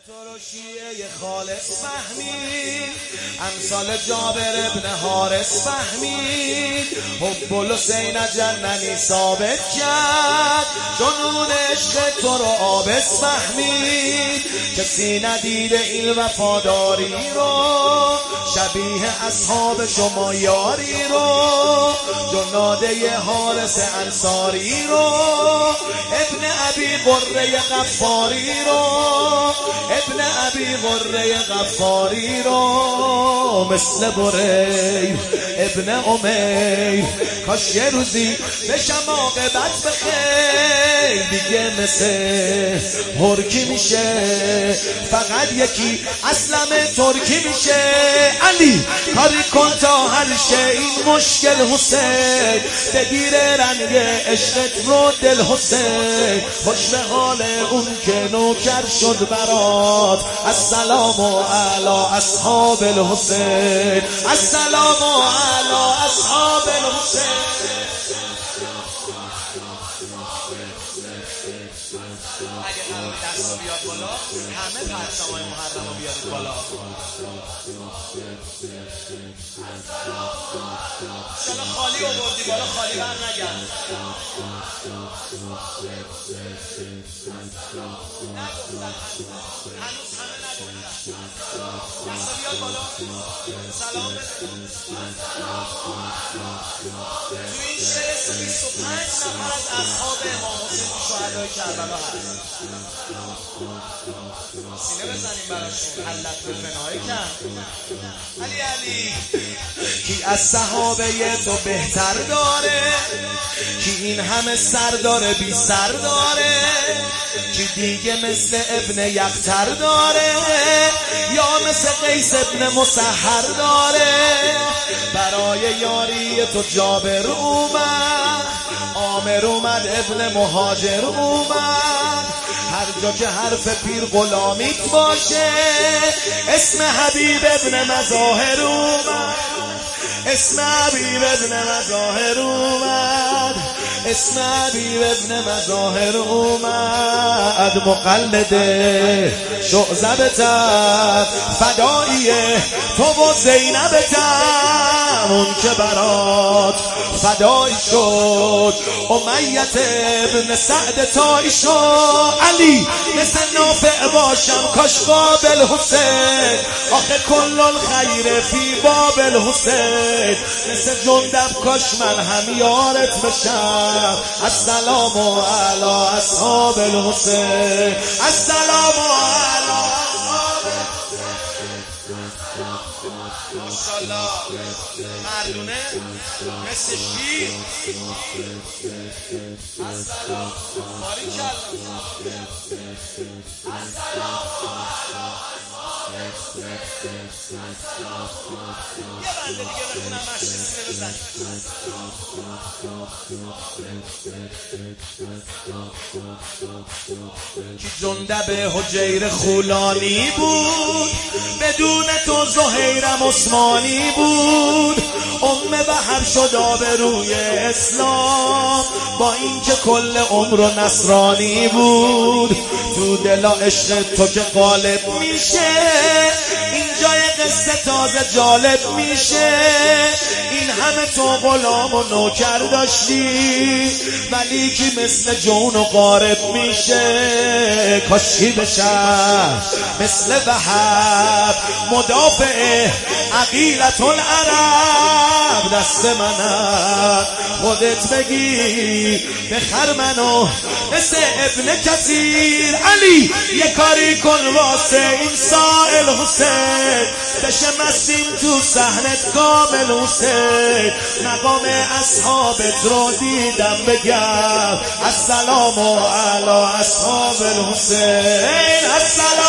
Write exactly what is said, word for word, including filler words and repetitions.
تو رو شیعه خالص فهمید، امثال جابر ابن حارث فهمید، حب الحسین جننی ثابت کرد، جنون عشق تو رو عابس فهمید. کسی ندیده این وفاداری رو، شبیه اصحاب شما یاری رو، جناده حارث انصاری رو، ابن ابی قره غفاری رو، ابن ابی قره غفاری رو، مثل بریر ابن امیر. کاش یه روزی بشم عاقبت بخیر، دیگه مثل هرکی میشه، فقط یکی اسلم ترکی میشه. علی کاری کن تا حل شه این مشکل حسین، بگیره رنگ عشقت رو دل حسین. خوش به حال اون که نوکر شد برات، السلام علی اصحاب الحسین، السلام علی اصحاب الحسین. اگه قرار دست رو بیاد بالا، همه پرچمای محرم رو بیارید بالا. شما خالی آوردی بالا، خالی بر نگرد. هنوز همه نگفتن. دست رو بیاد بالا، سلام بده. تو این شعر بیست و پنج نفر از اصحاب امام حسین شهدای کربلا هست. سینه بزنیم براشون، علت به فنای کرد. علی علی کی از صحابه تو بهتر داره، کی این همه سر داره بی سر داره، کی دیگه مثل ابن یقتر داره، یا مثل قیس ابن مسحر داره. برای یاری تو جابر اومد، عامر اومد ابن مهاجر اومد. هر جا که حرف پیر غلامیت باشه، اسم حبیب ابن مظاهر اومد، اسم حبیب ابن مظاهر اومد، اسم حبیب ابن مظاهر اومد. مقلد شعذبتم، فداییه تو و زینبتم، اون که برات فدایی شد امیت ابن سعد تایی شد. علی مثل نافع باشم کاش قابل حسین، آخه کل الخیر فی باب الحسین. مثل جندب کاش من هم یارت بشم، السلام علی اصحاب الحسین، السلام علی اصحاب الحسین. ماشاءالله مردونه مثل شیر. السلام باریکالله، السلام یه بنده دیگه بخونم مشتی بزن. کی جندب حجیر خولانی بود، بدون تو زهیرم عثمانی بود. ام بحر شد آبروی اسلام، با اینکه کل عمر و نصرانی بود. تو دل عشق تو که غالب میشه، اینجای قصه تازه جالب میشه. این همه تو غلام و نوکر داشتی، ولی کی مثل جون و غارب میشه. کاشکی بشم مثل وهب، مدافع عقیلت العرب. دست منم خودت بگی بخر منو مثل ابن کثیر. علی یه کاری کن واسه این سائل حسین، بشه مسیم تو صحنت کامل حسین. مقام اصحابت رو دیدم بگم، السلام علی اصحاب الحسین، السلام